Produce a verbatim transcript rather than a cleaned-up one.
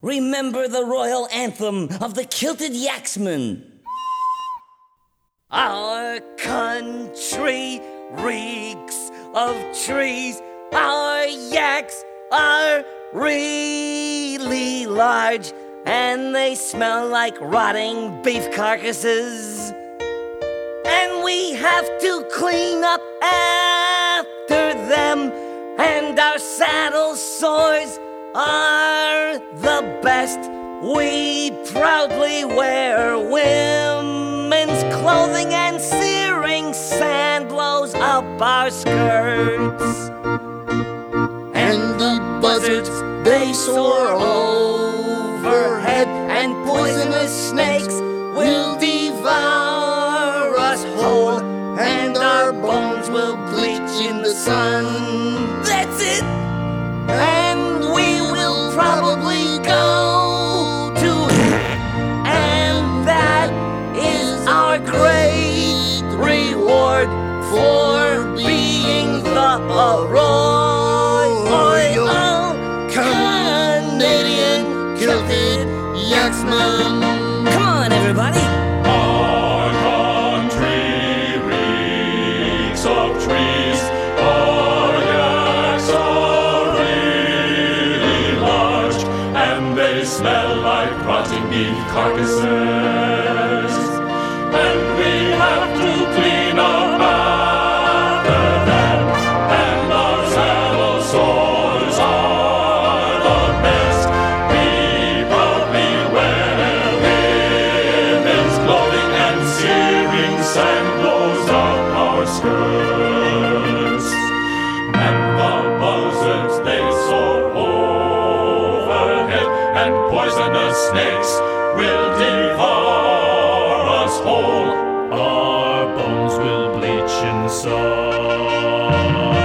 Remember the royal anthem of the kilted Yaxman. Our country reeks of trees. Our yaks are really large, and they smell like rotting beef carcasses. And we have to clean up after them, and our saddle sores are the best. We proudly wear women's clothing, and searing sand blows up our skirts. And the buzzards, they soar overhead, and poisonous snakes will devour us whole, and our bones will bleach in the sun. That's it! And we will probably go to hell, and that is our great reward for being the royal Canadian kilted Yaxman. Come on, everybody! Our country reeks of trees. Our yaks are really large, and they smell like rotting beef carcasses. And we have to clean up after them, and our saddle sores are the best. We proudly wear women's clothing, and searing sand blows up our skirts. And the buzzards, they soar overhead, and poisonous snakes will devour us whole. Our bones will bleach in sun.